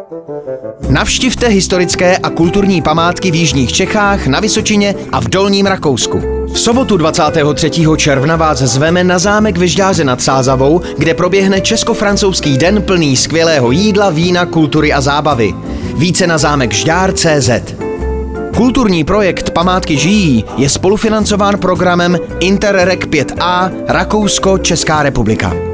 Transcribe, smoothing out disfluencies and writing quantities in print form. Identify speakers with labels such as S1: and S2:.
S1: Navštivte historické a kulturní památky v jižních Čechách, na Vysočině a v Dolním Rakousku. V sobotu 23. června vás zveme na zámek ve Žďáře nad Sázavou, kde proběhne česko-francouzský den plný skvělého jídla, vína, kultury a zábavy. Více na zámekžďár.cz. Kulturní projekt Památky žijí je spolufinancován programem Interreg 5A Rakousko-Česká republika.